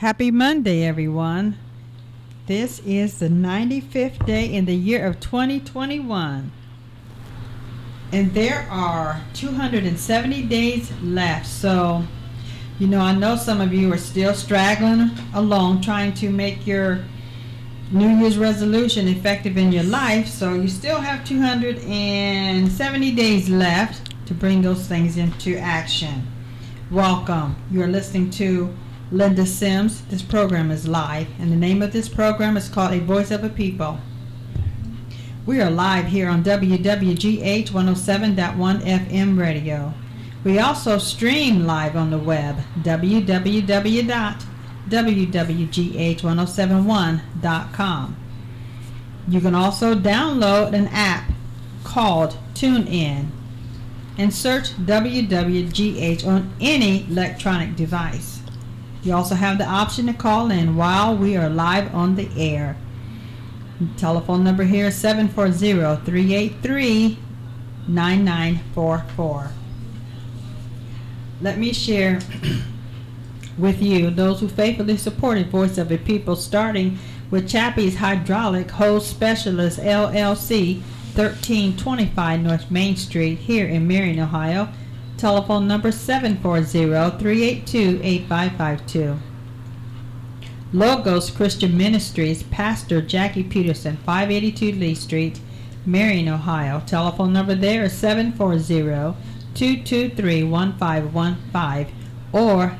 Happy Monday, everyone. This is the 95th day in the year of 2021. And there are 270 days left. So, I know some of you are still straggling along trying to make your New Year's resolution effective in your life. So you still have 270 days left to bring those things into action. Welcome. You're listening to Linda Sims. This program is live, and the name of this program is called A Voice of a People. We are live here on WWGH 107.1 FM radio. We also stream live on the web, www.wwgh1071.com. You can also download an app called TuneIn and search WWGH on any electronic device. You also have the option to call in while we are live on the air. The telephone number here is 740-383-9944. Let me share with you those who faithfully supported Voice of the People, starting with Chappie's Hydraulic Hose Specialist LLC, 1325 North Main Street here in Marion, Ohio. Telephone number 740-382-8552. Logos Christian Ministries, Pastor Jackie Peterson, 582 Lee Street, Marion, Ohio. Telephone number there is 740-223-1515 or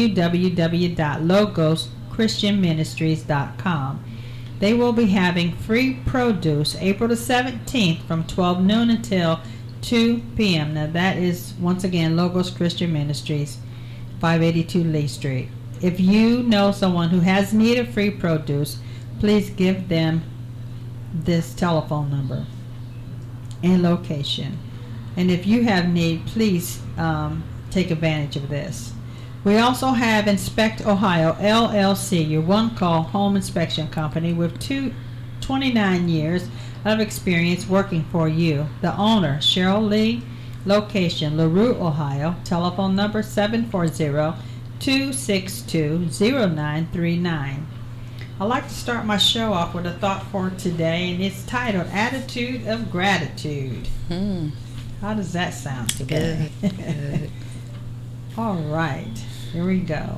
www.logoschristianministries.com. They will be having free produce April the 17th from 12 noon until 2 p.m. Now that is, once again, Logos Christian Ministries, 582 Lee Street. If you know someone who has need of free produce, please give them this telephone number and location. And if you have need, please take advantage of this. We also have Inspect Ohio LLC, your one-call home inspection company with 29 years of experience working for you. The owner, Cheryl Lee, location, LaRue, Ohio. Telephone number 740-262-0939. I'd like to start my show off with a thought for today, and it's titled Attitude of Gratitude. How does that sound today? Good. All right, here we go.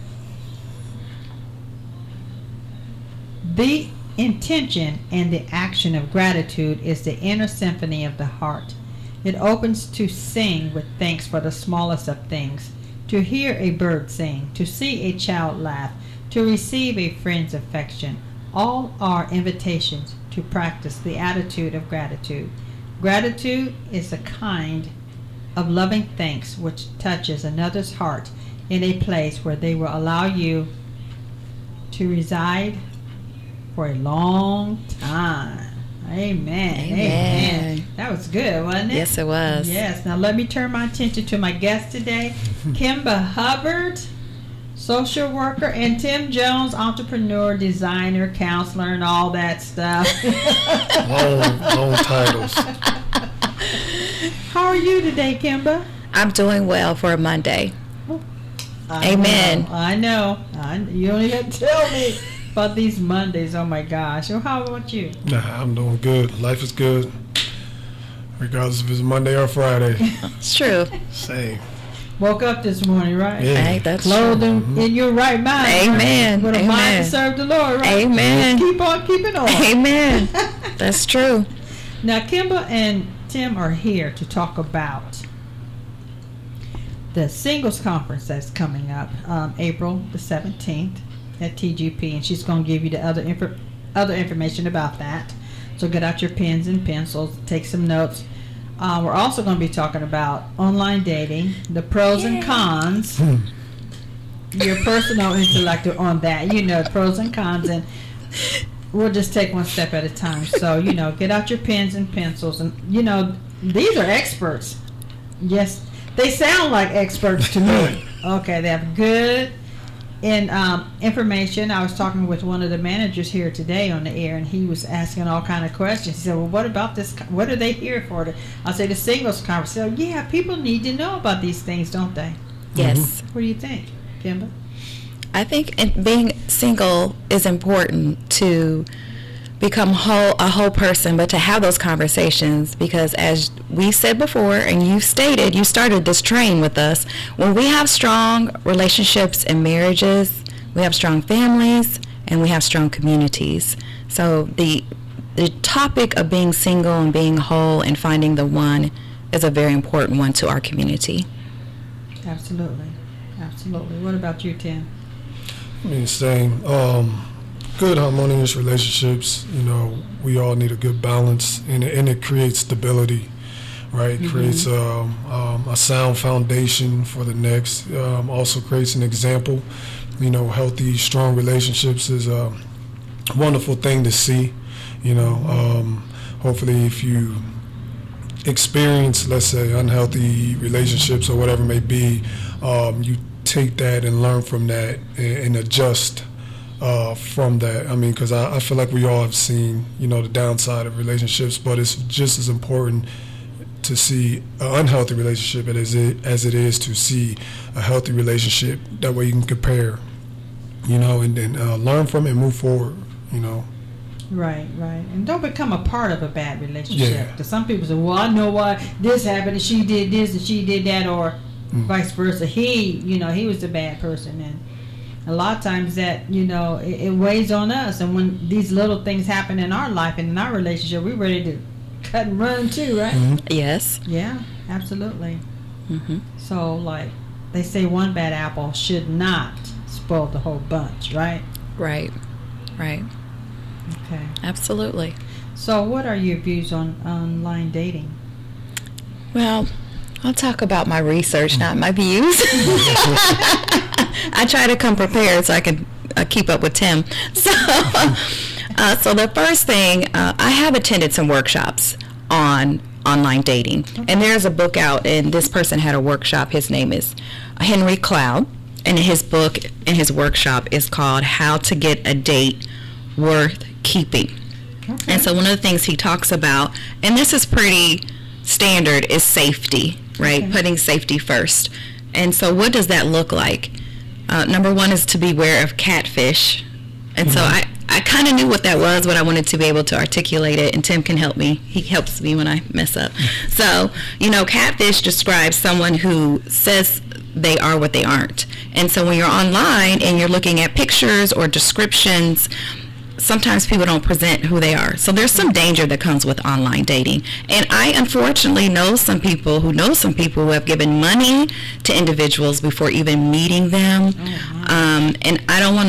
The intention and the action of gratitude is the inner symphony of the heart. It opens to sing with thanks for the smallest of things, to hear a bird sing, to see a child laugh, to receive a friend's affection. All are invitations to practice the attitude of gratitude. Gratitude is a kind of loving thanks which touches another's heart in a place where they will allow you to reside for a long time. Amen. That was good, wasn't it? Yes, it was. Yes. Now let me turn my attention to my guest today, Kimba Hubbard, social worker, and Tim Jones, entrepreneur, designer, counselor, and all that stuff. long titles. How are you today, Kimba? I'm doing well for a Monday. Amen. I know. You don't even have to tell me about these Mondays. Oh my gosh. So how about you? Nah, I'm doing good. Life is good, regardless if it's Monday or Friday. It's true. Same. Woke up this morning, right? Yeah. Hey, that's Clothed true. in your right mind. Amen. With a mind Amen. to serve the Lord, right? Amen. Keep on keeping on. Amen. That's true. Now, Kimba and Tim are here to talk about the singles conference that's coming up April the 17th at TGP, and she's going to give you the other information about that. So get out your pens and pencils, take some notes. We're also going to be talking about online dating, the pros and cons, your personal intellect on that, the pros and cons, and we'll just take one step at a time. So, get out your pens and pencils, and, these are experts. Yes, they sound like experts to me. Okay, they have good information. I was talking with one of the managers here today on the air, and he was asking all kind of questions. He said, well, what about this? What are they here for? I say the singles conference. So, yeah, people need to know about these things, don't they? Yes. What do you think, Kimba? I think being single is important to become a whole person, but to have those conversations, because as we said before, and you stated, you started this train with us, when we have strong relationships and marriages, we have strong families, and we have strong communities. So the topic of being single and being whole and finding the one is a very important one to our community. Absolutely. What about you, Tim? I mean, same. Good harmonious relationships, we all need a good balance, and it creates stability, right? It creates a sound foundation for the next. Also creates an example. Healthy, strong relationships is a wonderful thing to see. Hopefully if you experience, let's say, unhealthy relationships or whatever it may be, you take that and learn from that and adjust from that. I mean, because I feel like we all have seen, the downside of relationships, but it's just as important to see an unhealthy relationship as it is to see a healthy relationship. That way you can compare, and then learn from it and move forward, Right. And don't become a part of a bad relationship. Because some people say, well, I know why this happened and she did this and she did that, or vice versa. He was the bad person. And a lot of times that, it weighs on us. And when these little things happen in our life and in our relationship, we're ready to cut and run too, right? Mm-hmm. Yes. Yeah, absolutely. Mm-hmm. So, like, they say one bad apple should not spoil the whole bunch, right? Right. Okay. Absolutely. So what are your views on online dating? Well, I'll talk about my research, not my views. I try to come prepared so I can keep up with Tim. So the first thing, I have attended some workshops on online dating. Okay. And there's a book out, and this person had a workshop. His name is Henry Cloud, and his book and his workshop is called How to Get a Date Worth Keeping. Okay. And so one of the things he talks about, and this is pretty standard, is safety, right? Okay. Putting safety first. And so what does that look like? Number one is to beware of catfish. And so I kind of knew what that was, but I wanted to be able to articulate it, and Tim can help me. He helps me when I mess up. So, catfish describes someone who says they are what they aren't. And so when you're online and you're looking at pictures or descriptions, sometimes people don't present who they are. So there's some danger that comes with online dating. And I unfortunately know some people who have given money to individuals before even meeting them. And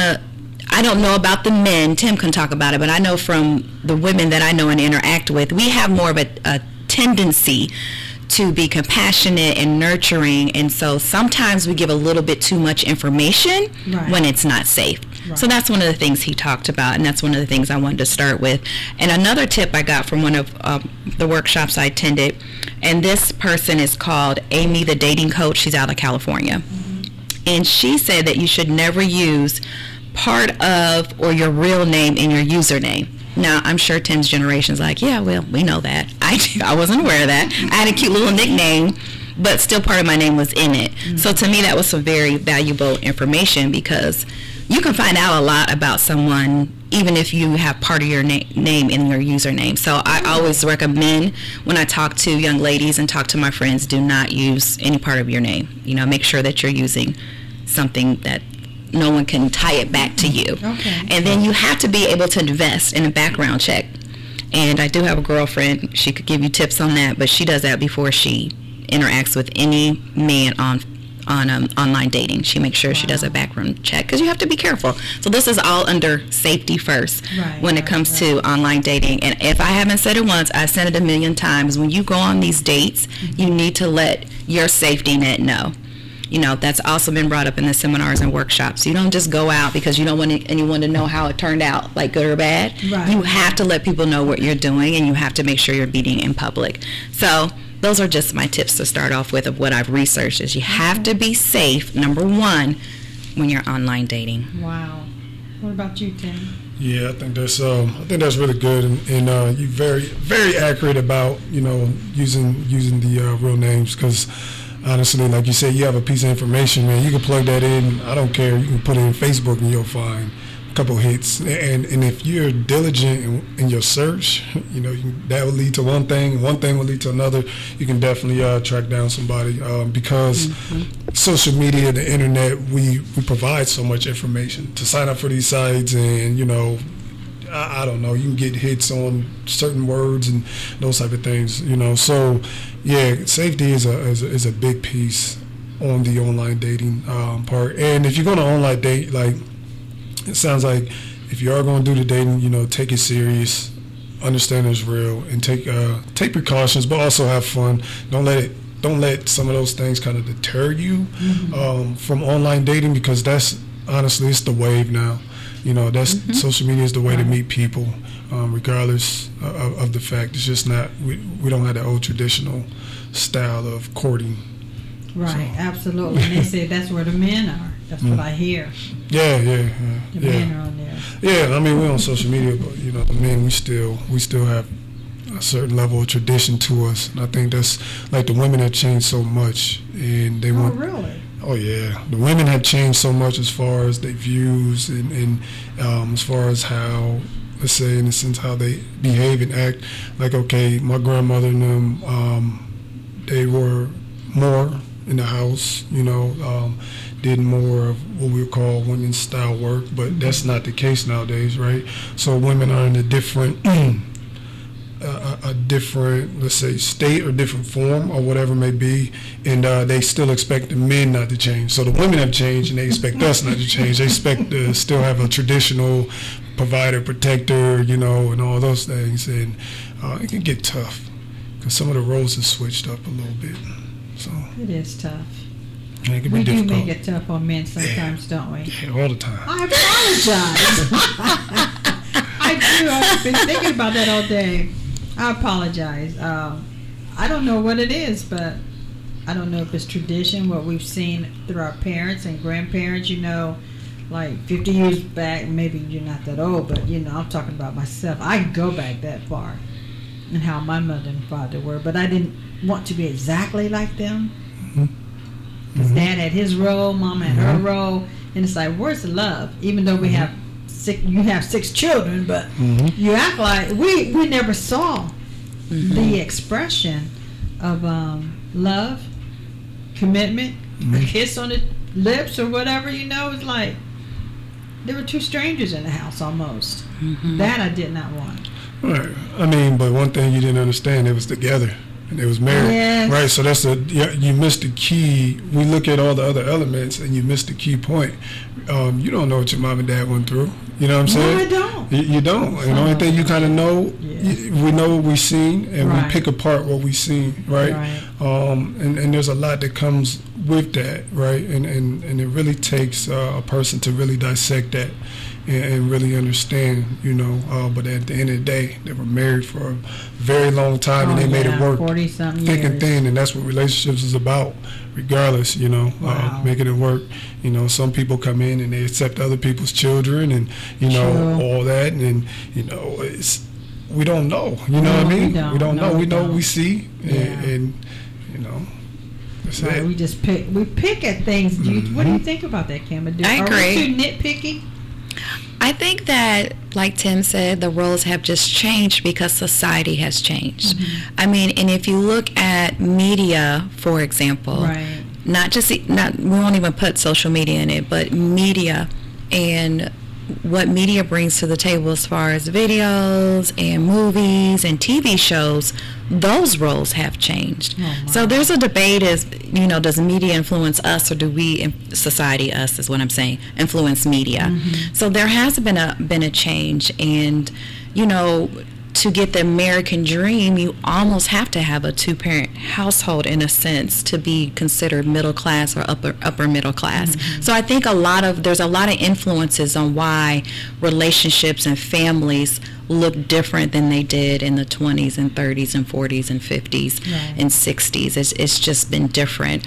I don't know about the men, Tim can talk about it, but I know from the women that I know and interact with, we have more of a tendency to be compassionate and nurturing, and so sometimes we give a little bit too much information when it's not safe. Right. So that's one of the things he talked about, and that's one of the things I wanted to start with. And another tip I got from one of the workshops I attended, and this person is called Amy the Dating Coach. She's out of California. Mm-hmm. And she said that you should never use part of or your real name in your username. Now, I'm sure Tim's generation's like, yeah, well, we know that. I wasn't aware of that. I had a cute little nickname, but still part of my name was in it. Mm-hmm. So to me, that was some very valuable information, because you can find out a lot about someone even if you have part of your name in your username. So I always recommend, when I talk to young ladies and talk to my friends, do not use any part of your name. Make sure that you're using something that no one can tie it back to you. Okay. And then you have to be able to invest in a background check. And I do have a girlfriend. She could give you tips on that, but she does that before she interacts with any man on online dating. She makes sure she does a background check, because you have to be careful. So this is all under safety first when it comes to online dating. And if I haven't said it once, I've said it a million times. When you go on these dates, you need to let your safety net know. That's also been brought up in the seminars and workshops. You don't just go out because you don't want anyone to know how it turned out, like good or bad. Right. You have to let people know what you're doing, and you have to make sure you're meeting in public. So those are just my tips to start off with of what I've researched, is you have to be safe, number one, when you're online dating. Wow. What about you, Tim? Yeah, I think that's really good, and you're very, very accurate about using the real names, because honestly, like you said, you have a piece of information, man. You can plug that in. I don't care. You can put it in Facebook and you'll find a couple hits. And if you're diligent in your search, you know, that will lead to one thing will lead to another. You can definitely track down somebody because social media, the internet, we provide so much information to sign up for these sites, and you know, I don't know, you can get hits on certain words and those type of things, you know. So yeah, safety is a big piece on the online dating part. And if you're going to online date, like, it sounds like if you are going to do the dating, you know, take it serious, understand it's real, and take precautions, but also have fun. Don't let some of those things kind of deter you from online dating, because that's honestly, it's the wave now. You know, that's social media is the way to meet people, regardless of the fact it's just not, we don't have the old traditional style of courting. Right, so, absolutely. And they say that's where the men are. That's what I hear. Yeah. The men are on there. Yeah, I mean, we're on social media, but you know, the men, we still have a certain level of tradition to us, and I think that's like the women have changed so much, and they want. Oh, really? Oh yeah, the women have changed so much as far as their views and as far as how, let's say, in a sense, how they behave and act. Like, okay, my grandmother and them, they were more in the house, you know, did more of what we would call women's style work, but that's not the case nowadays, right? So women are in a different a different, let's say, state or different form or whatever it may be, and they still expect the men not to change. So the women have changed, and they expect us not to change. They expect to still have a traditional provider, protector, you know, and all those things, and it can get tough because some of the roles have switched up a little bit. So it is tough. And it can We be do difficult. make it tough on men sometimes, don't we? Yeah, all the time. I apologize. I do. I've been thinking about that all day. I apologize. I don't know what it is, but I don't know if it's tradition, what we've seen through our parents and grandparents, you know, like 50 years back. Maybe you're not that old, but, you know, I'm talking about myself. I can go back that far and how my mother and father were, but I didn't want to be exactly like them. Because Dad had his role, Mama had her role, and it's like, where's the love? Even though we have you have 6 children, but you act like we never saw the expression of love, commitment, a kiss on the lips or whatever. You know, it's like there were 2 strangers in the house almost. That I did not want. Right. I mean, but one thing you didn't understand, they was together. And they was married, Yes. right? So that's you missed the key. We look at all the other elements, and you missed the key point. You don't know what your mom and dad went through. You know what I'm saying? No, I don't. You don't. And the only thing you kind of know, we know what we've seen, and Right. we pick apart what we've seen, right? And there's a lot that comes with that, right? And it really takes a person to really dissect that and really understand, you know. But at the end of the day, they were married for a very long time, and they made it work 40-something thick and years. thin, and that's what relationships is about, regardless, you know. Wow. Making it work. You know, some people come in and they accept other people's children, and you know, True. all that, and you know, we don't know. You know what I mean? we We don't know. No, We know don't. what we see, Yeah. and you know, that's Right, it. we just pick at things. What do you think about that, Kim? I Are agree. we too nitpicky? I think that, like Tim said, the roles have just changed because society has changed. I mean, and if you look at media, for example, Right. we won't even put social media in it, but media and what media brings to the table as far as videos and movies and TV shows, those roles have changed. Oh, my. So there's a debate as, you know, does media influence us, or do we, society, us is what I'm saying, influence media? So there has been a change, and, you know, to get the American dream, you almost have to have a 2-parent household in a sense to be considered middle class or upper middle class. So I think there's a lot of influences on why relationships and families look different than they did in the 20s and 30s and 40s and 50s Right. and 60s. It's just been different.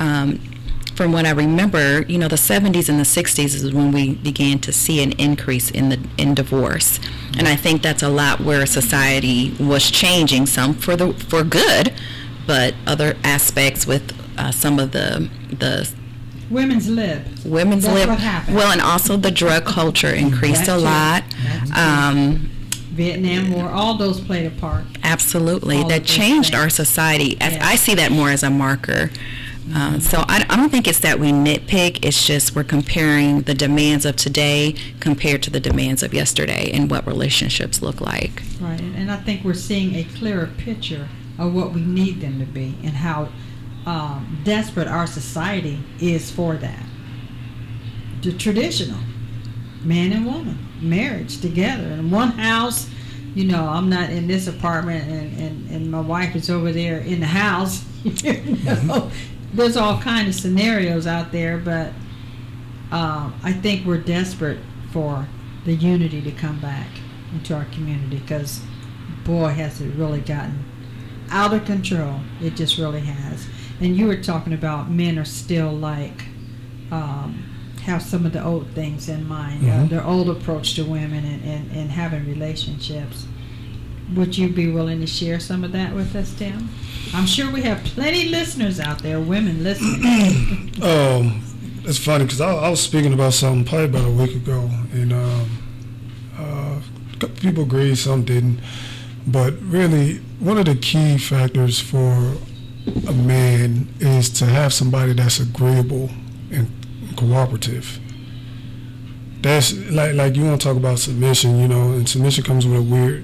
From what I remember, you know, the 70s and the 60s is when we began to see an increase in divorce, and I think that's a lot where society was changing, some for good, but other aspects with some of the women's lib. Women's That's lib. what happened. Well, and also the drug culture increased That's a lot. Vietnam War, all those played a part. Absolutely. All That of those changed things. our society. Yeah. I see that more as a marker. So I don't think it's that we nitpick. It's just we're comparing the demands of today compared to the demands of yesterday and what relationships look like. Right, and I think we're seeing a clearer picture of what we need them to be and how desperate our society is for that. The traditional man and woman marriage together in one house. You know, I'm not in this apartment and my wife is over there in the house. You know? There's all kinds of scenarios out there, but I think we're desperate for the unity to come back into our community because, boy, has it really gotten out of control. It just really has. And you were talking about men are still like have some of the old things in mind, their old approach to women and having relationships. Would you be willing to share some of that with us, Tim? I'm sure we have plenty listeners out there, women listening. It's funny because I was speaking about something probably about a week ago, and a couple people agreed, some didn't. But really, one of the key factors for a man is to have somebody that's agreeable and cooperative. That's like you want to talk about submission, you know, and submission comes with a weird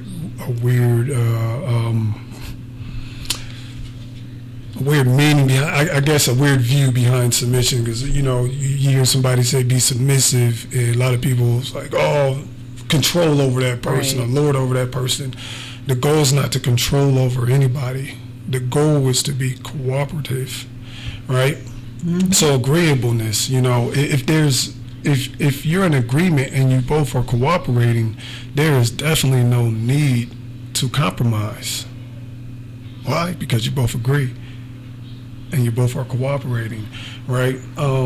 meaning behind, I guess a weird view behind submission, because you know you hear somebody say be submissive and a lot of people it's like, oh, control over that person or lord over that person. The goal is not to control over anybody. The goal is to be cooperative, right? So agreeableness, you know, if you're in agreement and you both are cooperating, there is definitely no need to compromise. Why? Because you both agree and you both are cooperating, right?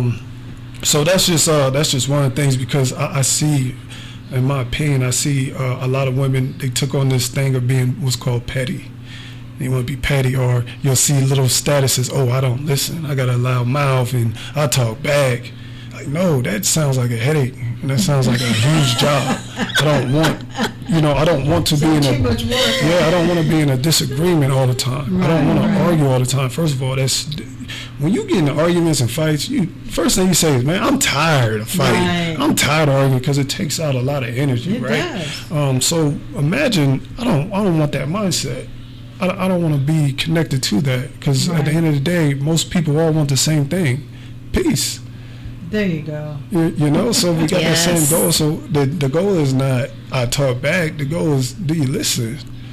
So that's just one of the things, because I see, in my opinion, I see a lot of women, they took on this thing of being what's called petty. They want to be petty, or you'll see little statuses, oh, I don't listen, I got a loud mouth and I talk back. Like, no, that sounds like a headache, and that sounds like a huge job. I don't want to be in too much work. I don't want to be in a disagreement all the time. I don't want to argue all the time. First of all, when you get into arguments and fights, first thing you say is, man, I'm tired of fighting. Right. I'm tired of arguing, because it takes out a lot of energy, It right? does. So imagine, I don't want that mindset. I don't want to be connected to that, because at the end of the day, most people all want the same thing: peace. There you go. You know, so we got that same goal. So the goal is not I talk back. The goal is, do you listen?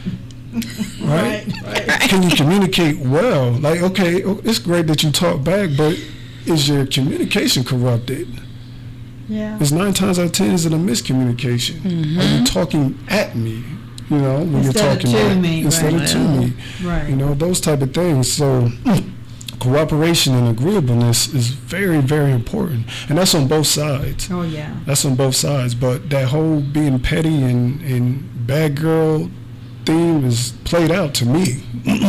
Right? Can you communicate well? Like, okay, it's great that you talk back, but is your communication corrupted? Yeah. It's 9 times out of 10 is it a miscommunication? Are you talking at me? You know, when Instead you're of talking to back, me, instead right. of to me. Right. You know, those type of things. So cooperation and agreeableness is very, very important, and that's on both sides. Oh yeah. That's on both sides. But that whole being petty and bad girl theme is played out to me.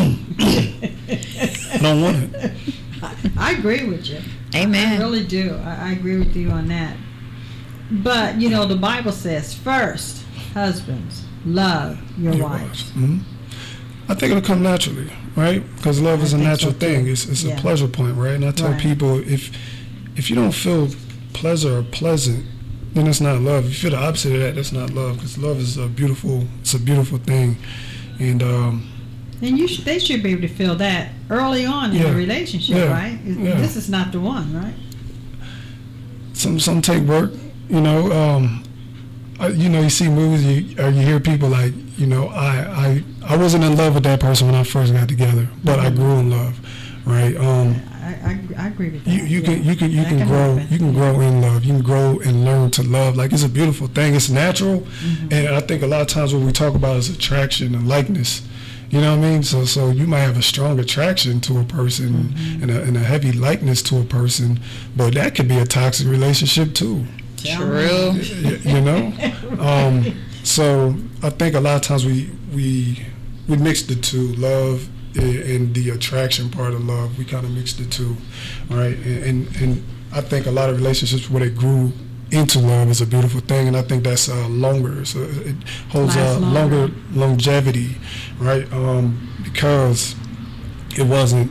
I don't want it. I agree with you. Amen. I really do. I agree with you on that. But, you know, the Bible says, first, husbands, love your wives. I think it'll come naturally, right? Because love is a natural thing. Too. It's a pleasure point, right? And I tell people, if you don't feel pleasure or pleasant, then it's not love. If you feel the opposite of that, that's not love. Because love is a beautiful thing. And they should be able to feel that early on in the relationship, right? This is not the one, right? Some take work, you know. You see movies, or you hear people like, you know, I wasn't in love with that person when I first got together, but I grew in love, right? I agree with that. You can grow. Happen. You can grow in love. You can grow and learn to love. Like, it's a beautiful thing. It's natural, and I think a lot of times what we talk about is attraction and likeness. You know what I mean? So you might have a strong attraction to a person and a heavy likeness to a person, but that could be a toxic relationship too. True. You know? So I think a lot of times we mix the two. Love in the attraction part of love. We kind of mixed the two, right? And I think a lot of relationships where they grew into love is a beautiful thing, and I think that's longer. So it holds longer longevity, right? Because it wasn't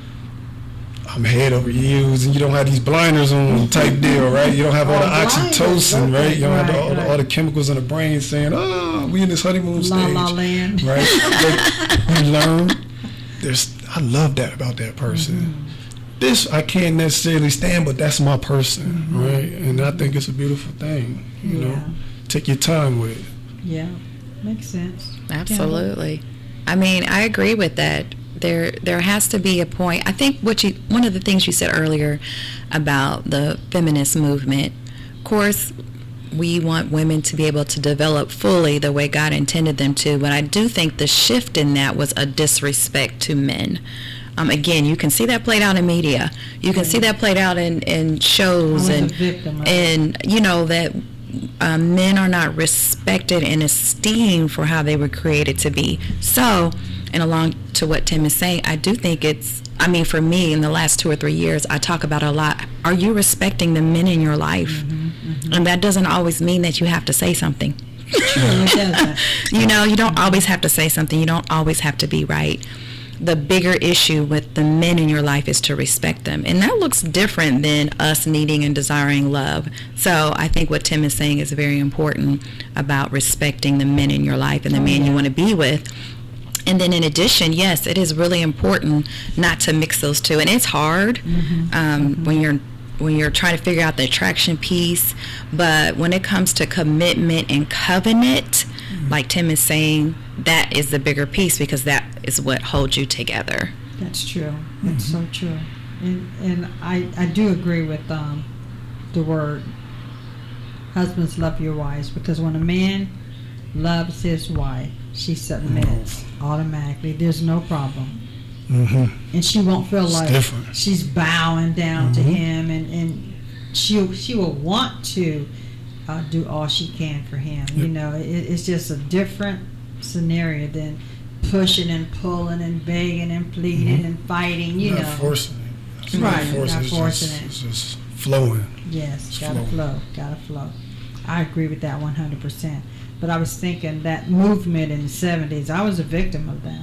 I'm head over heels, and you don't have these blinders on type deal, right? You don't have all the oxytocin, right? You don't have all the chemicals in the brain saying, "Oh, we in this honeymoon stage," La land, right? But you learn. I love that about that person. Mm-hmm. This I can't necessarily stand, but that's my person, right? And I think it's a beautiful thing. You know, take your time with it. Yeah, makes sense. Absolutely. I mean, I agree with that. There has to be a point. I think one of the things you said earlier about the feminist movement, of course, we want women to be able to develop fully the way God intended them to, but I do think the shift in that was a disrespect to men. Again, you can see that played out in media. You can see that played out in shows, and you know that men are not respected and esteemed for how they were created to be. So, and along to what Tim is saying, I do think for me, in the last 2 or 3 years, I talk about a lot. Are you respecting the men in your life? Mm-hmm. And that doesn't always mean that you have to say something. Sure, it doesn't. You know, you don't always have to say something. You don't always have to be right. The bigger issue with the men in your life is to respect them. And that looks different than us needing and desiring love. So I think what Tim is saying is very important about respecting the men in your life and the man you want to be with. And then in addition, yes, it is really important not to mix those two. And it's hard when you're trying to figure out the attraction piece. But when it comes to commitment and covenant, like Tim is saying, that is the bigger piece, because that is what holds you together. That's true. That's so true. And I do agree with the word, husbands love your wives, because when a man loves his wife, she submits automatically. There's no problem. Mm-hmm. And she won't feel like she's bowing down to him, and she will want to do all she can for him. You know, it's just a different scenario than pushing and pulling and begging and pleading and fighting. You know, forcing it. Not forcing it. It's just flowing. Yes, gotta flow. I agree with that 100%. But I was thinking that movement in the 70s, I was a victim of that.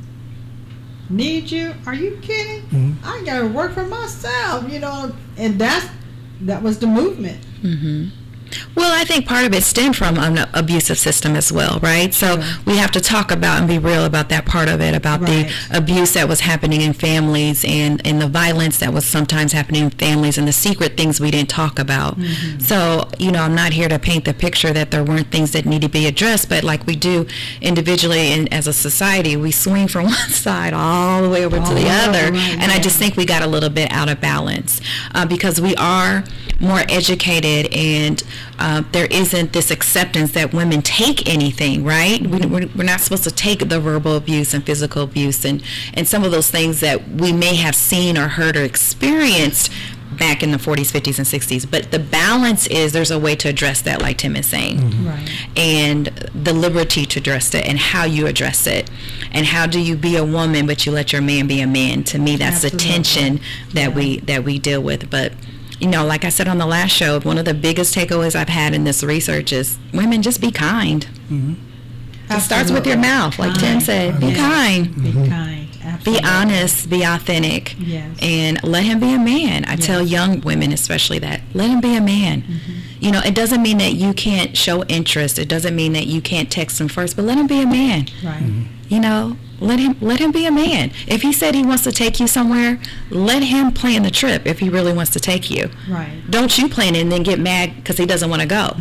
Need you? Are you kidding? Mm-hmm. I gotta work for myself, you know, and that was the movement. Mm-hmm. Well, I think part of it stemmed from an abusive system as well, right? So we have to talk about and be real about that part of it, about the abuse that was happening in families and the violence that was sometimes happening in families and the secret things we didn't talk about. Mm-hmm. So, you know, I'm not here to paint the picture that there weren't things that need to be addressed, but like we do individually and as a society, we swing from one side all the way over to the other. And I just think we got a little bit out of balance because we are more educated, and there isn't this acceptance that women take anything, right? We're not supposed to take the verbal abuse and physical abuse and some of those things that we may have seen or heard or experienced back in the 40s, 50s, and 60s. But the balance is there's a way to address that, like Tim is saying. Mm-hmm. Right. And the liberty to address it and how you address it. And how do you be a woman but you let your man be a man? To me, that's the tension that we deal with. But you know, like I said on the last show, one of the biggest takeaways I've had in this research is women, just be kind. Mm-hmm. It starts with your mouth, like Tim said. Be kind. Be kind. Absolutely. Be honest. Be authentic. Yes. And let him be a man. I tell young women especially that. Let him be a man. Mm-hmm. You know, it doesn't mean that you can't show interest. It doesn't mean that you can't text him first, but let him be a man. Right. Mm-hmm. You know, let him be a man. If he said he wants to take you somewhere, let him plan the trip if he really wants to take you. Right. Don't you plan it and then get mad because he doesn't want to go.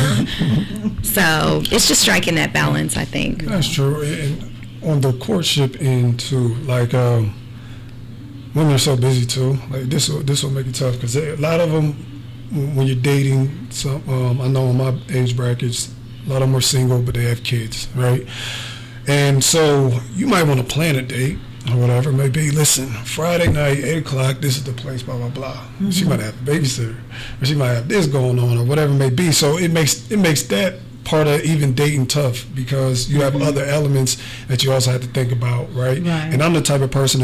So it's just striking that balance, I think. That's true. And on the courtship end too, like women are so busy too. Like this will make it tough because a lot of them, when you're dating, I know in my age brackets, a lot of them are single, but they have kids, right? And so you might want to plan a date or whatever it may be. Listen, Friday night, 8 o'clock, this is the place, blah, blah, blah. She might have a babysitter, or she might have this going on, or whatever it may be. So it makes that part of even dating tough, because you have other elements that you also have to think about, right? And I'm the type of person,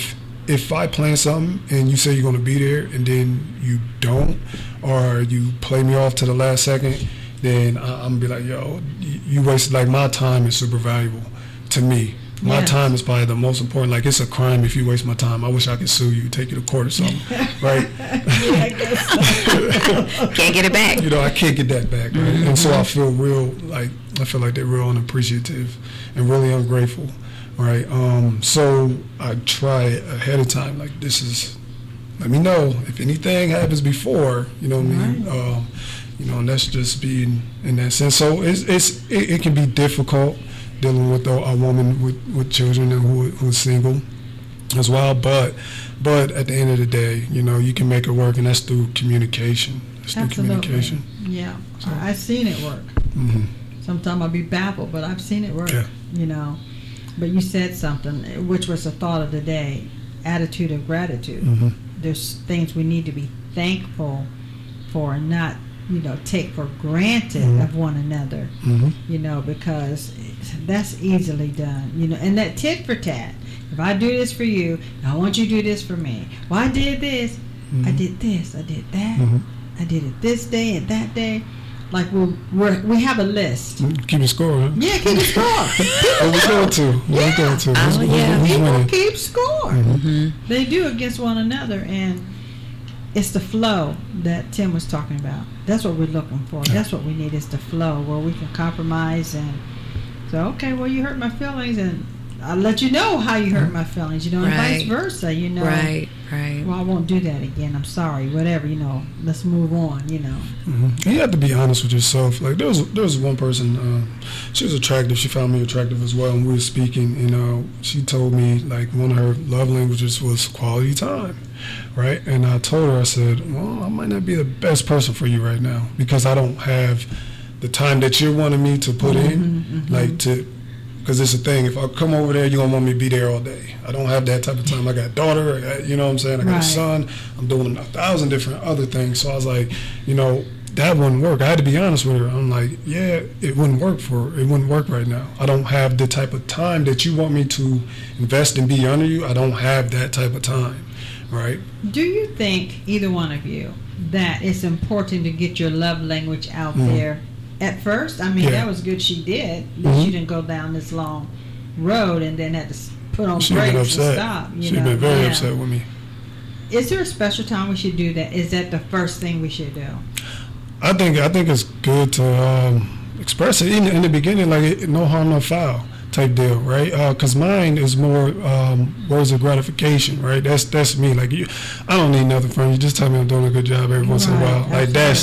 if I plan something and you say you're going to be there and then you don't, or you play me off to the last second, then I'm going to be like, yo, you wasted, like, my time is super valuable to me. My time is probably the most important. Like, it's a crime if you waste my time. I wish I could sue you, take you to court or something, right? I guess so. Can't get it back. You know, I can't get that back, right? And so I feel like they're real unappreciative and really ungrateful, right? So I try ahead of time, like, let me know if anything happens before, you know what I mean? You know, and that's just being in that sense. So it can be difficult dealing with a woman with children and who's single as well, but at the end of the day, you know, you can make it work, and that's through communication. Absolutely. Yeah, so I've seen it work. Sometimes I'll be baffled, but I've seen it work. You know, but you said something which was the thought of the day: attitude of gratitude. There's things we need to be thankful for, and not, you know, take for granted of one another, you know, because that's easily done, you know. And that tit for tat, if I do this for you, I want you to do this for me. Well, I did this, I did this, I did that, I did it this day and that day. Like, we have a list. Keep a score, huh? Yeah, keep a score. What we going to? What we going to? People keep score. They do against one another, and it's the flow that Tim was talking about. That's what we're looking for. That's what we need, is the flow where we can compromise and say, okay, well, you hurt my feelings, and I'll let you know how you hurt my feelings, you know, and vice versa, you know. Right. Well, I won't do that again. I'm sorry, whatever, you know. Let's move on, you know. You have to be honest with yourself. Like, there was one person, she was attractive. She found me attractive as well, and we were speaking, you know. She told me, like, one of her love languages was quality time. Right? And I told her, I said, well, I might not be the best person for you right now, because I don't have the time that you're wanting me to put in, because it's a thing. If I come over there, you're going to want me to be there all day. I don't have that type of time. I got a daughter, you know what I'm saying? I got a son. I'm doing 1,000 different other things. So I was like, you know, that wouldn't work. I had to be honest with her. I'm like, yeah, it wouldn't work right now. I don't have the type of time that you want me to invest and be under you. I don't have that type of time. Right. Do you think, either one of you, that it's important to get your love language out there at first? I mean, that was good she did. That she didn't go down this long road and then had to put on brakes and stop. She's been very upset with me. Is there a special time we should do that? Is that the first thing we should do? I think it's good to express it in the beginning, like, no harm, no foul type deal, right? Because mine is more words of gratification, right? That's me. Like, I don't need nothing from you. Just tell me I'm doing a good job every once in a while. Like, that's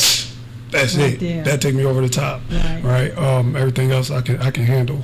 right it. There. That take me over the top, right? Everything else I can handle.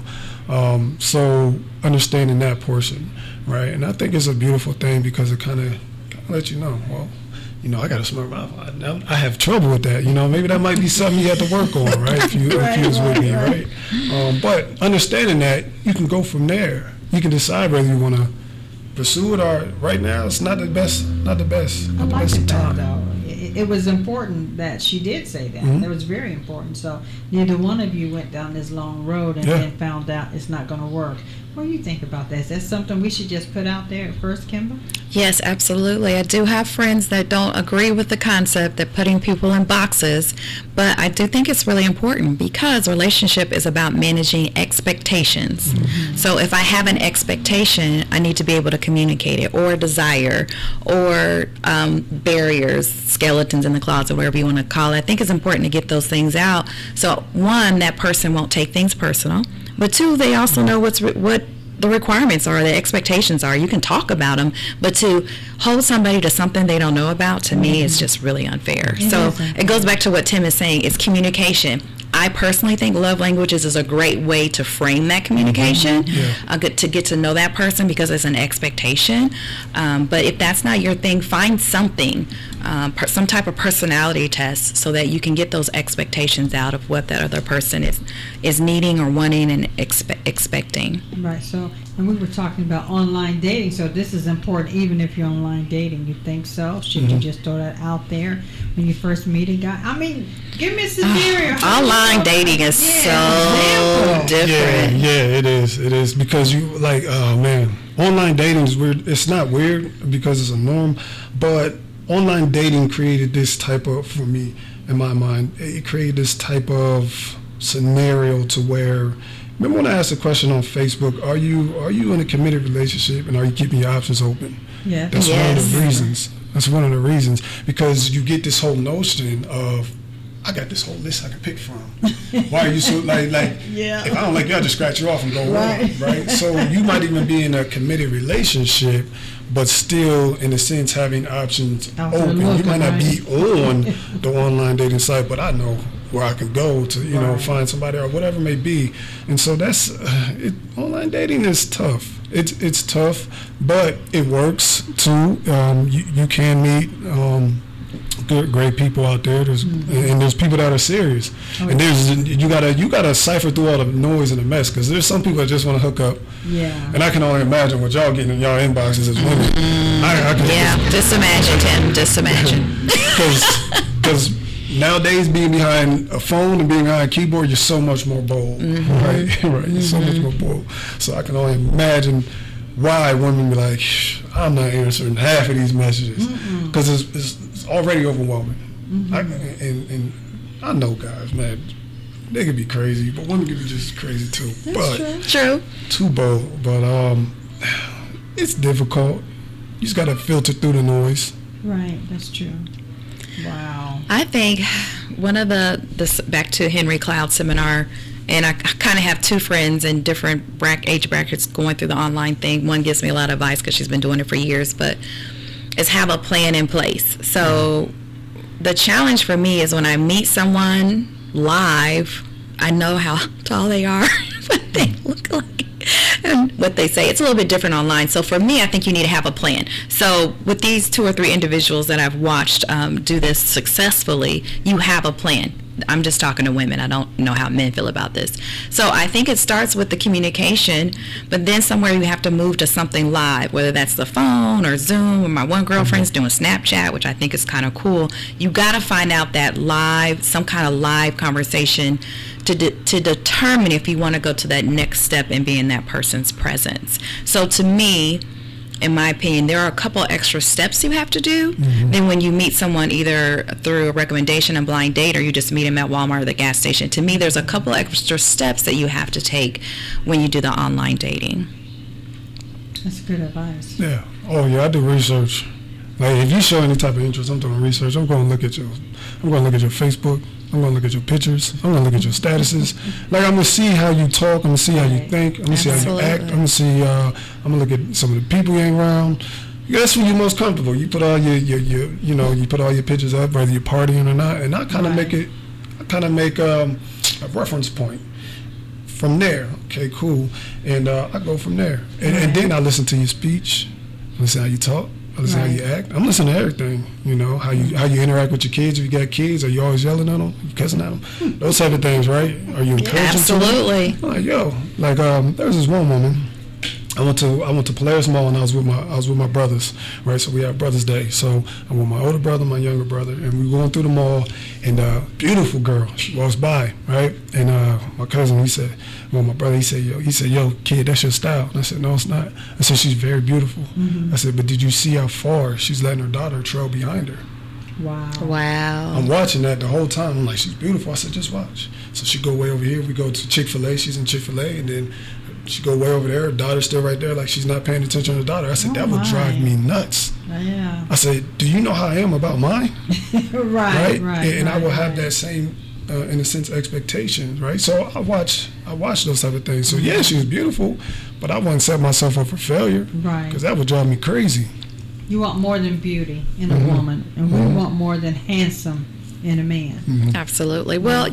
So understanding that portion, right? And I think it's a beautiful thing, because it kind of lets you know, well, you know, I got a smart mouth. I have trouble with that. You know, maybe that might be something you have to work on, right? If you was with me, right? But understanding that, you can go from there. You can decide whether you want to pursue it, or right now it's not the best. Not the best time. Though. It was important that she did say that. It was very important. So neither one of you went down this long road and then found out it's not going to work. What do you think about that? Is that something we should just put out there at first, Kimber? Yes, absolutely. I do have friends that don't agree with the concept of putting people in boxes, but I do think it's really important, because relationship is about managing expectations. So if I have an expectation, I need to be able to communicate it, or a desire, or barriers, skeletons in the closet, whatever you want to call it. I think it's important to get those things out. So one, that person won't take things personal. But two, they also know what the requirements are, the expectations are. You can talk about them, but to hold somebody to something they don't know about, to me, is just really unfair. It goes back to what Tim is saying. It's communication. I personally think love languages is a great way to frame that communication, to get to know that person, because it's an expectation. But if that's not your thing, find something, some type of personality test, so that you can get those expectations out of what that other person is needing or wanting and expecting. Right. So So, and we were talking about online dating, so this is important even if you're online dating. You think so? Should you just throw that out there when you first meet a guy? I mean, give me a scenario. Online dating is so different. Yeah, it is because you like, oh man, online dating is weird. It's not weird because it's a norm, but online dating created this type of, for me, in my mind, it created this type of scenario to where, remember when I asked the question on Facebook, are you in a committed relationship and are you keeping your options open? Yeah. That's one of the reasons. That's one of the reasons, because you get this whole notion of, I got this whole list I can pick from. Why are you so like yeah. If I don't like you, I just scratch you off and go on, right? So you might even be in a committed relationship, but still, in a sense, having options open. You might not be on the online dating site, but I know where I can go to, you know, find somebody or whatever it may be. And so that's online dating is tough. It's tough, but it works too. You can meet great people out there. And there's people that are serious. And you gotta cipher through all the noise and the mess, because there's some people that just want to hook up. Yeah. And I can only imagine what y'all getting in y'all inboxes as women. Just imagine, Tim. Just imagine. Because nowadays, being behind a phone and being behind a keyboard, you're so much more bold, right? You're so much more bold. So I can only imagine why women be like, I'm not answering half of these messages, because it's already overwhelming. And I know guys, man, they could be crazy, but women could be just crazy too. That's true. Too bold, but it's difficult. You just gotta filter through the noise. Right, that's true. Wow. I think one of the back to Henry Cloud seminar, and I kind of have two friends in different age brackets going through the online thing. One gives me a lot of advice because she's been doing it for years, but is have a plan in place. So the challenge for me is when I meet someone live, I know how tall they are, what they look like, and what they say. It's a little bit different online. So for me, I think you need to have a plan. So with these 2 or 3 individuals that I've watched do this successfully, you have a plan. I'm just talking to women. I don't know how men feel about this. So I think it starts with the communication, but then somewhere you have to move to something live, whether that's the phone or Zoom, or my one girlfriend's doing Snapchat, which I think is kind of cool. You got to find out that some kind of live conversation to determine if you want to go to that next step and be in that person's presence. So to me, in my opinion, there are a couple extra steps you have to do than when you meet someone either through a recommendation, a blind date, or you just meet them at Walmart or the gas station. To me, there's a couple extra steps that you have to take when you do the online dating. That's good advice. Yeah. Oh, yeah, I do research. Like, if you show any type of interest, I'm doing research. I'm going to look at your Facebook. I'm going to look at your pictures. I'm going to look at your statuses. Like, I'm going to see how you talk. I'm going to see how you think. I'm going to see how you act. I'm going to see, I'm going to look at some of the people you hang around. That's when you're most comfortable. You put all you put all your pictures up, whether you're partying or not. And I kind of make a reference point from there. Okay, cool. And I go from there. And then I listen to your speech. I listen how you talk. I listen how you act. I'm listening to everything. You know, how you interact with your kids. If you got kids, are you always yelling at them? You cussing at them? Those type of things, right? Are you encouraging? Absolutely. Like, there was this one woman. I went to Polaris Mall and I was with my brothers, right? So we had Brothers Day. So I'm with my older brother, my younger brother, and we were going through the mall, and beautiful girl, she walks by, right? And my cousin, my brother, he said, yo, kid, that's your style. And I said, no, it's not. I said, she's very beautiful. I said, but did you see how far she's letting her daughter trail behind her? Wow. I'm watching that the whole time. I'm like, she's beautiful. I said, just watch. So she go way over here. We go to Chick-fil-A. She's in Chick-fil-A, and then she go way over there. Her daughter's still right there, like she's not paying attention to her daughter. I said, that would drive me nuts. Yeah. I said, do you know how I am about mine? Right. And I will have that same, in a sense, expectations, right? So I watch those type of things. So yeah, she was beautiful, but I wouldn't set myself up for failure, right? Because that would drive me crazy. You want more than beauty in a woman, and we want more than handsome in a man. Absolutely. Well,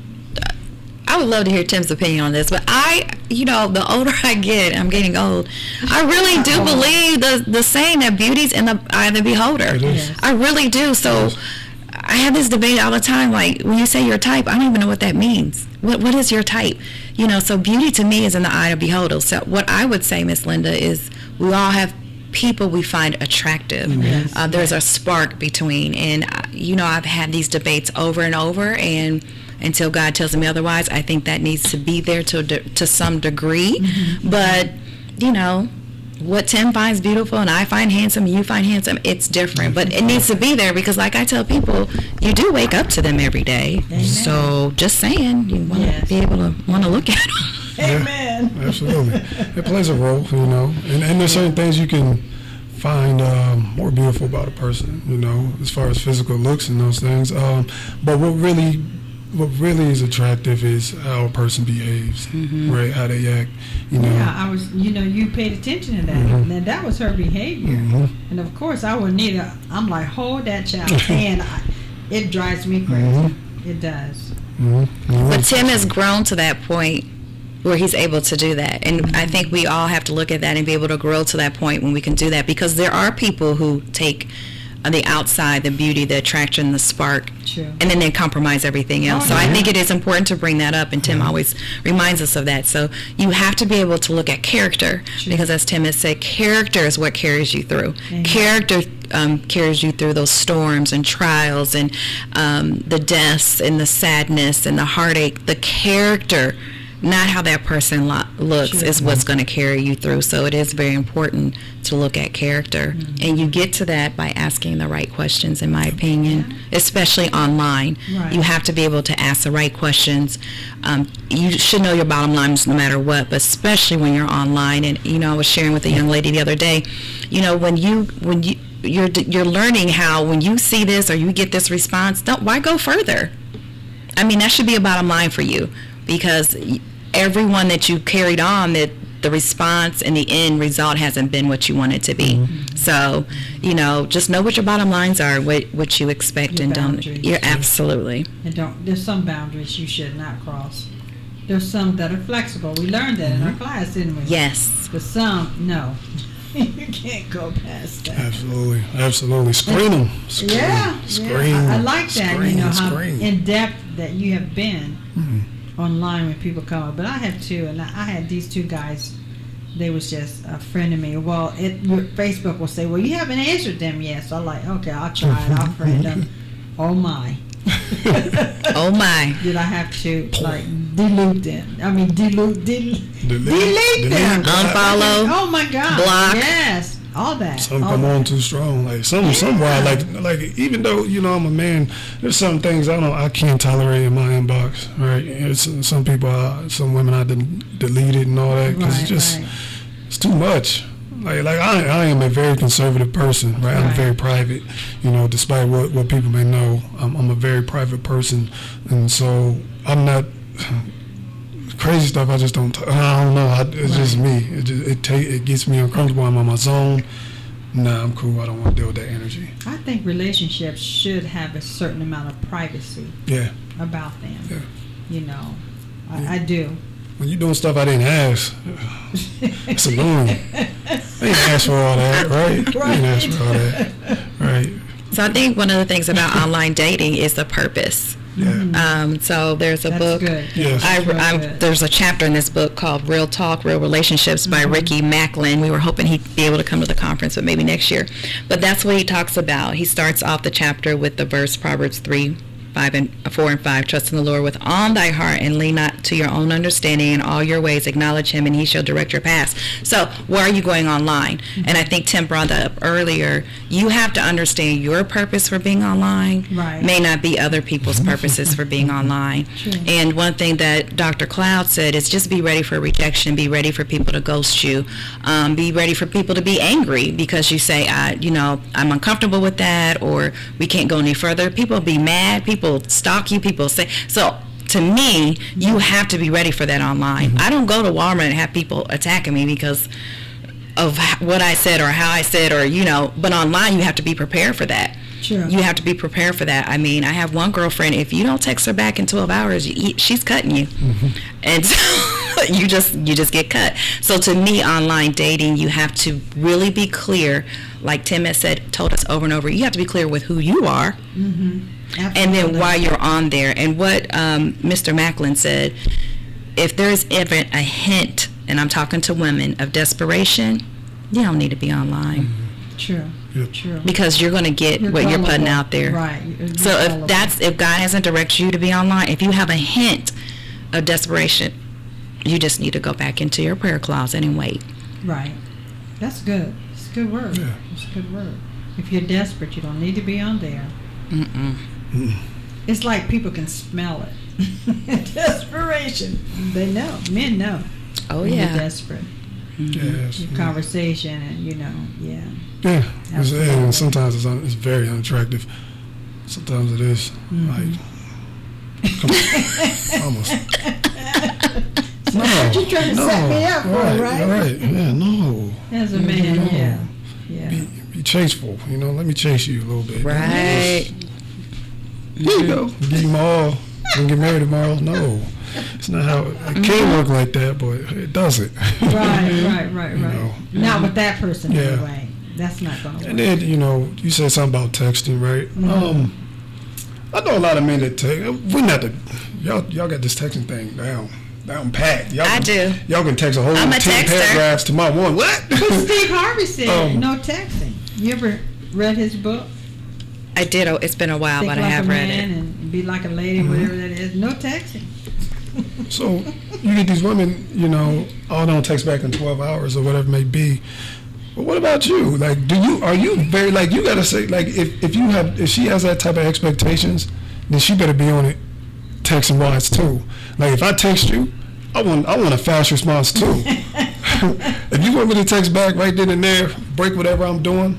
I would love to hear Tim's opinion on this, but the older I get, I'm getting old, I really do believe the saying that beauty's in the eye of the beholder. I really do. So I have this debate all the time. Like, when you say your type, I don't even know what that means. What is your type? You know, so beauty to me is in the eye of the beholder. So what I would say, Miss Linda, is we all have people we find attractive. Yes. There's a spark between, and you know, I've had these debates over and over, and until God tells me otherwise, I think that needs to be there to some degree. But you know, what Tim finds beautiful and I find handsome and you find handsome, it's different. But it needs to be there because, like I tell people, you do wake up to them every day. Amen. So just saying, you want to be able to want to look at them. Amen. Yeah, absolutely. It plays a role, you know. And there's certain things you can find more beautiful about a person, you know, as far as physical looks and those things. But what really is attractive is how a person behaves, right? How they act, you know. Yeah, I was, you know, you paid attention to that. And that was her behavior. And of course, I wouldn't either. I'm like, hold that child's hand. It drives me crazy. It does. But Tim has grown to that point where he's able to do that. And I think we all have to look at that and be able to grow to that point when we can do that, because there are people who take the outside, the beauty, the attraction, the spark, and then they compromise everything else. So I think it is important to bring that up, and Tim always reminds us of that. So you have to be able to look at character, because as Tim has said, character is what carries you through. Character carries you through those storms and trials and the deaths and the sadness and the heartache. The character, not how that person looks, is what's going to carry you through. So it is very important to look at character. And you get to that by asking the right questions, in my opinion, especially online. You have to be able to ask the right questions. You should know your bottom lines no matter what, but especially when you're online. And, you know, I was sharing with a young lady the other day, you know, when you're learning how, when you see this or you get this response, why go further? I mean, that should be a bottom line for you, because everyone that you carried on, that the response and the end result hasn't been what you want it to be. So, you know, just know what your bottom lines are, what you expect, and don't. You're absolutely. And there's some boundaries you should not cross. There's some that are flexible. We learned that in our class, didn't we? Yes. But some, no. You can't go past that. Absolutely. Screen them. Screen. I like that. You know how in depth that you have been online when people come up. But I have two, and I had these two guys. They was just a friend of me. Well, Facebook will say, well, you haven't answered them yet. So I'm like, okay, I'll try it. I'll friend them. Oh my. Oh my. Did I have to like delete them? I mean, delete them. Unfollow. Oh my God. Block. Yes. All that. Some come on too strong. Like somewhere, like even though, you know, I'm a man, there's some things I can't tolerate in my inbox. Right? It's some people, some women I deleted and all that, because it's too much. Like I am a very conservative person, right? I'm very private, you know, despite what people may know. I'm a very private person, and so I'm not crazy stuff. I just don't. I don't know. It's just me. It gets me uncomfortable. I'm on my zone. Nah, I'm cool. I don't want to deal with that energy. I think relationships should have a certain amount of privacy. About them. Yeah. You know, I do. When you're doing stuff I didn't ask, it's annoying. I didn't ask for all that, right? I didn't ask for all that, right? So I think one of the things about online dating is the purpose. So there's a book. Good. Yes. There's a chapter in this book called Real Talk, Real Relationships by Ricky Macklin. We were hoping he'd be able to come to the conference, but maybe next year. But that's what he talks about. He starts off the chapter with the verse Proverbs 3, 4 and 5, trust in the Lord with all thy heart and lean not to your own understanding. In all your ways acknowledge him and he shall direct your paths. So where are you going online? And I think Tim brought that up earlier. You have to understand your purpose for being online may not be other people's purposes for being online. And one thing that Dr. Cloud said is just be ready for rejection, be ready for people to ghost you, be ready for people to be angry because you say, I'm uncomfortable with that, or we can't go any further. People be mad, people stalk you, people say. So to me, you have to be ready for that online. I don't go to Walmart and have people attacking me because of what I said or how I said, or but online you have to be prepared for that. You have to be prepared for that. I mean, I have one girlfriend, if you don't text her back in 12 hours, she's cutting you. And so you just get cut. So to me, online dating, you have to really be clear, like Tim has told us over and over, you have to be clear with who you are. And then while you're on there, and what Mr. Macklin said, if there's ever a hint, and I'm talking to women, of desperation, you don't need to be online. True. Yep. True. Because you're going to get what you're putting out there. Right. So if God hasn't directed you to be online, if you have a hint of desperation, you just need to go back into your prayer closet and wait. Right. That's good. It's a good word. Yeah. It's a good word. If you're desperate, you don't need to be on there. Mm-mm. It's like people can smell it. Desperation. They know. Men know. Oh, when yeah. You're desperate. Yes. Your conversation and, yeah. Yeah. Absolutely. And sometimes it's very unattractive. Sometimes it is. Like, come on. Almost. So what you trying to set me up for, right? Right. Yeah, no. As a man, No. yeah. Be chaseful. Let me chase you a little bit. Right. Here you go. Give them all. Gonna get married tomorrow? No. It's not how it can work like that, but it doesn't. Right. know. Not with that person Yeah. anyway. That's not going to work. And then, you said something about texting, right? I know a lot of men that text. We're not y'all got this texting thing down pat. I do. Y'all can text a whole 10 paragraphs to my one. What? But Steve Harvey said no texting. You ever read his book? I did. It's been a while, Think but I like have a read man it. and be like a lady, whatever that is. No texting. So you get these women, don't text back in 12 hours or whatever it may be. But what about you? Like, are you very, like, you gotta say, like, if she has that type of expectations, then she better be on it texting wise too. Like, if I text you, I want a fast response too. If you want me to text back right then and there, break whatever I'm doing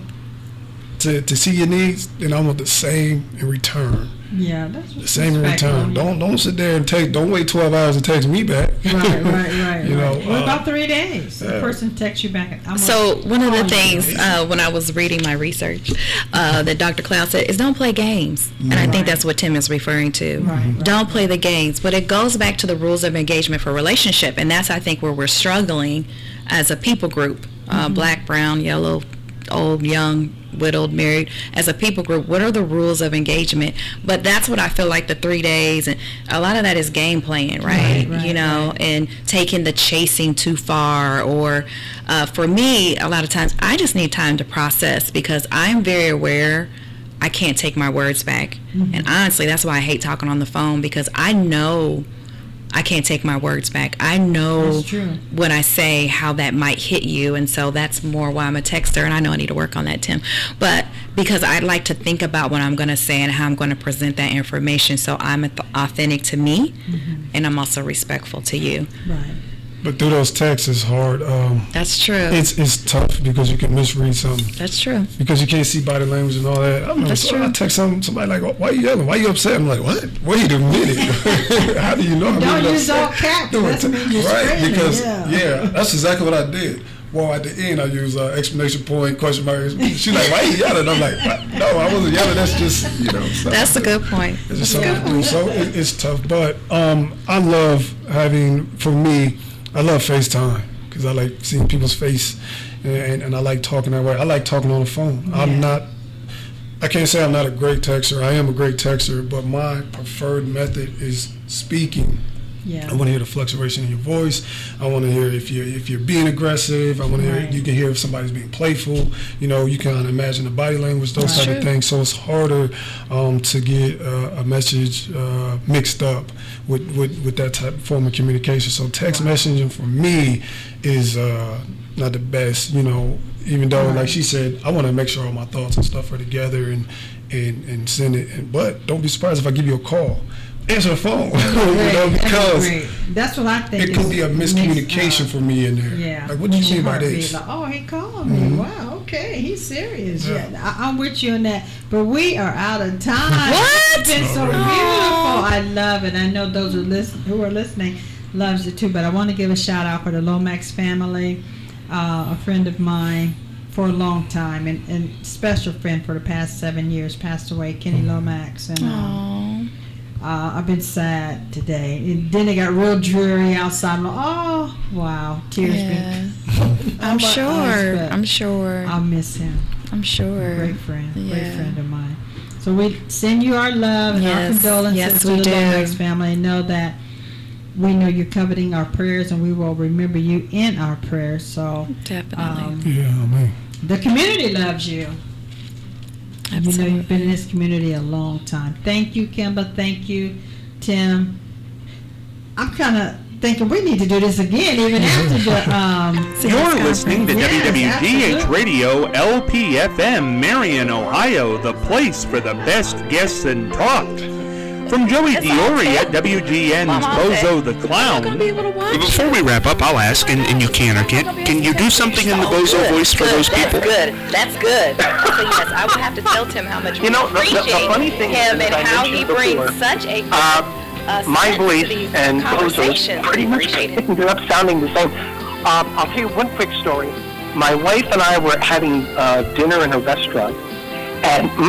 to see your needs, then I want the same in return. Yeah, that's The same in return. Don't sit there and don't wait 12 hours to text me back. Right. You know, what about 3 days? The yeah. person texts you back. So one of the things when I was reading my research that Dr. Cloud said is don't play games. And I think that's what Tim is referring to. Right. Don't play the games. But it goes back to the rules of engagement for relationship. And that's, I think, where we're struggling as a people group, black, brown, yellow, old, young, widowed, married, as a people group. What are the rules of engagement? But that's what I feel like the 3 days, and a lot of that is game playing, right? And taking the chasing too far, or for me, a lot of times I just need time to process, because I'm very aware I can't take my words back. And honestly, that's why I hate talking on the phone, because I know I can't take my words back. I know when I say how that might hit you, and so that's more why I'm a texter, and I know I need to work on that, Tim. But because I like to think about what I'm going to say and how I'm going to present that information, so I'm authentic to me, and I'm also respectful to you. Right. But through those texts, it's hard. That's true. It's tough because you can misread something. That's true. Because you can't see body language and all that. That's true. I text somebody like, "Why are you yelling? Why are you upset?" I'm like, "What? Wait a minute. How do you know I'm Don't use upset?" all caps. That's mean you're screaming. Because that's exactly what I did. Well, at the end, I use exclamation point, question mark. She's like, "Why are you yelling?" I'm like, "What? No, I wasn't yelling. That's just That's a good point. It's just something to do. So it's tough. But I love having, for me, I love FaceTime because I like seeing people's face, and I like talking that way. I like talking on the phone. Yeah. I can't say I'm not a great texter. I am a great texter, but my preferred method is speaking. Yeah. I want to hear the fluctuation in your voice. I want to hear if you're being aggressive. I want to hear, you can hear if somebody's being playful. You can imagine the body language, those type of things. So it's harder to get a message mixed up with that type of form of communication. So text messaging for me is not the best. Even though, like she said, I want to make sure all my thoughts and stuff are together and send it. But don't be surprised if I give you a call. Answer the phone, because that's what I think. It could be a miscommunication for me in there. Yeah. Like, what do you mean by this? Like, oh, he called me. Wow, okay, he's serious. Yeah, I'm with you on that. But we are out of time. What? It's been so beautiful. I love it. I know those who are listening loves it too. But I want to give a shout out for the Lomax family, a friend of mine for a long time, and special friend for the past 7 years, passed away, Kenny Lomax, and. I've been sad today. And then it got real dreary outside. I'm like, oh, wow. Tears. I'm sure. I'll miss him. I'm sure. Great friend. Great friend of mine. So we send you our love and our condolences Yes, to we the do. Lomax family. And know that we know you're coveting our prayers, and we will remember you in our prayers. So Definitely. Yeah, I mean. the community loves you. Absolutely. You know you've been in this community a long time. Thank you, Kimba. Thank you, Tim. I'm kind of thinking we need to do this again, even after the. You're listening to Yes, WWDH absolutely. Radio LPFM, Marion, Ohio, the place for the best guests and talk. From Joey Diori at WGN's Bozo the Clown. Before we wrap up, I'll ask, and you can or can't, can you do something in the Bozo voice for those people? That's good. So yes, I would have to tell Tim how much we the appreciate funny thing him is, and I how he mentioned brings before, such a my sense voice to these and Bozo's conversations. pretty We much appreciate it. ended up sounding the same. I'll tell you one quick story. My wife and I were having dinner in a restaurant, and